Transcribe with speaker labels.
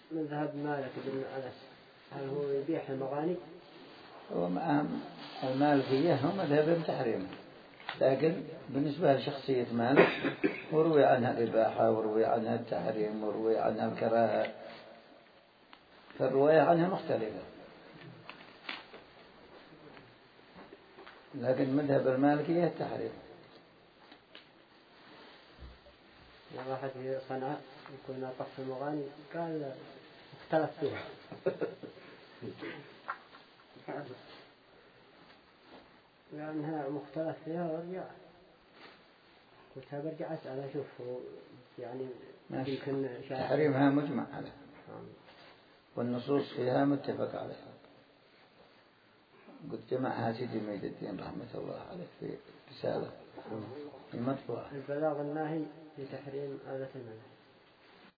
Speaker 1: مذهب مالك بن أنس هل هو يبيح المغاني؟
Speaker 2: هو المالكية هم مذهب تحريم، لكن بالنسبة لشخصية مالك وروي عنها الإباحة وروي عنها التحريم وروي عنها الكراهة، فالرواية عنها مختلفة. لكن مذهب المالكية التحريم.
Speaker 1: واحد في صنعاء يكون ناطق في المغاني قال اختلف فيها لأنها مختلف فيها ورجع قلت برجع أسأل أشوف يعني يمكن
Speaker 2: تحريمها مجمع عليه والنصوص فيها متفق عليها. قد جمعها سيدي ميد الدين رحمة الله عليه في رسالة المطبوعة
Speaker 1: البلاغ الناهي في تحريم آلة المنع.